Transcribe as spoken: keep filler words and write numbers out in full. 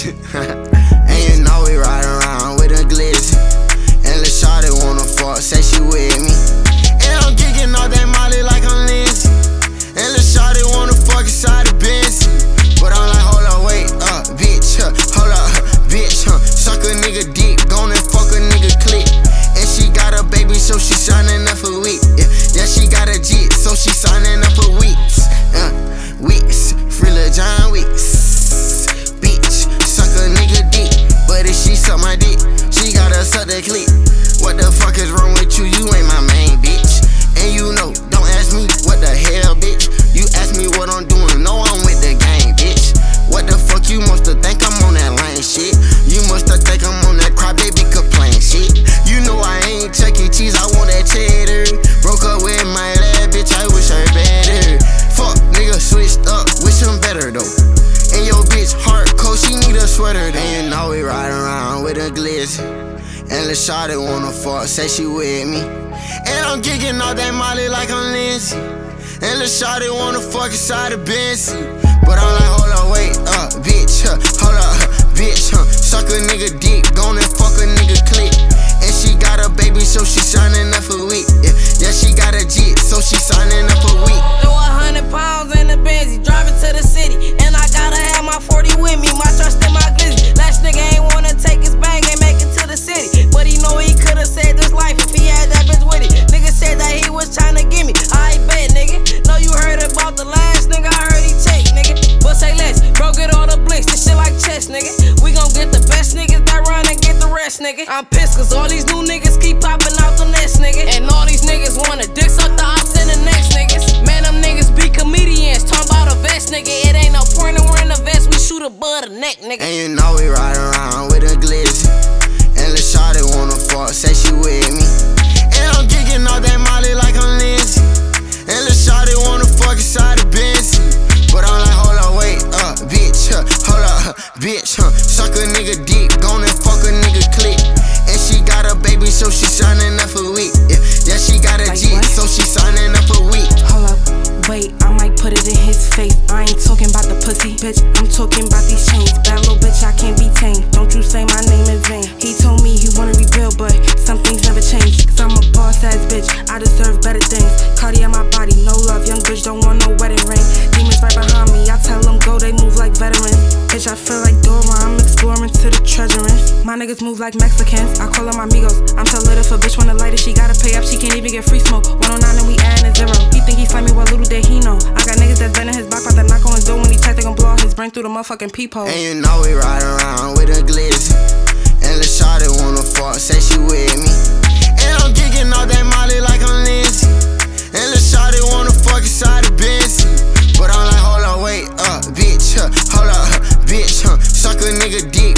bitch. And you know we ride around with a glizzy. And Lil' Shawty wanna fuck, say she with me. And I'm geeking all that Molly like I'm Lindsay. And Lil' Shawty wanna fuck inside the Benz. But I'm like, hold up, wait up, bitch, huh, hold up, bitch, huh. Suck a nigga dick, gon' and fuck a nigga click. And she got a baby, so she signing up for weeks. Yeah, yeah, she got a jit, so she signing up for weeks. Uh, weeks, free Lil John Weeks. Bitch, suck a nigga dick, but if she suck my dick, she gotta suck the click. What the fuck is wrong with you? You ain't my main bitch. And you know, don't ask me what the hell, bitch. You ask me what I'm doing, no, I'm with the game, bitch. What the fuck you musta think I'm on that lame shit? You musta think I'm on that crybaby complain shit. You know I ain't Chuck E. Cheese, I want that cheddar. Broke up with my lad, bitch, I wish her better. Fuck, nigga switched up, wish him better though. And your bitch heart cold, she need a sweater though. And you know we ride around with a glizzy. And Lil' Shawty wanna fuck, say she with me. And I'm geeking all that Molly like I'm Lindsay. And Lil' Shawty wanna fuck inside the Benz. But I'm like, hold up, wait up, bitch, huh, hold up, bitch, huh. Suck a nigga dick, gon' and fuck a nigga click. And she got a baby, so she signing up for week. Yeah, yeah, she got a jit, so she signing up for week. Throw a hundred pounds in the Benz, driving to the city. And I gotta have my forty with me, my trust in my glizzy. Last nigga ain't wanna take his bang and make it to the city. But he know he could've saved his life if he had that bitch with it. Nigga said that he was tryna give me, I bet, nigga. Know you heard about the last nigga, I heard he check, nigga. But say less, bro, get all the blicks, this shit like chess, nigga. We gon' get the best niggas that run and get the rest, nigga. I'm pissed cause all these new niggas keep popping out the nest, nigga. And all these niggas wanna dick suck the ops and the next niggas. Man, them niggas be comedians, talking about a vest, nigga. It ain't no point in wearing a vest, we shoot above the neck, nigga. And you know we ride around with a glizzy. And Lil' Shawty wanna fuck, say she with me. And I'm geeking all that Molly like I'm Lindsay. And Lil' Shawty wanna fuck inside the Benz. But I'm like, hold up, wait up, bitch, huh, hold up, bitch, huh. Suck a nigga dick, gon' and fuck a nigga click. And she got a baby, so she signing up for week. Yeah, yeah, she got a Like jit, what? so she signing up for week. Hold up, wait, I might put it in his face. I ain't talking about the pussy, bitch, I'm talking about these chains. Bad little bitch, I can't be tamed. Don't you say my name in vain. He told me he wanna rebuild, but some things never change. Cause I'm a boss ass bitch, I deserve better things. Cardi on my body, no love, young bitch don't want no wedding ring. Demons right behind me, I tell them go, they move like veterans. Bitch, I feel like Dora, I'm exploring to the treasuring. My niggas move like Mexicans, I call them amigos. I'm so lit if a bitch wanna light it, she gotta pay up, she can't even get free smoke. one oh nine and we adding a zero. He think he slimy, what little did he know. I got niggas that's been in his block, about to knock on his door. When he check, they gon' blow out his brain through the motherfucking peephole. And you know we ride around with a glizzy. And Lil' Shawty wanna fuck, say she with me. And I'm geeking all that Molly like I'm Lindsay. And Lil' Shawty wanna fuck inside the Benz. But I'm like, hold up, wait up, bitch, huh, hold up, bitch, huh. Suck a nigga dick,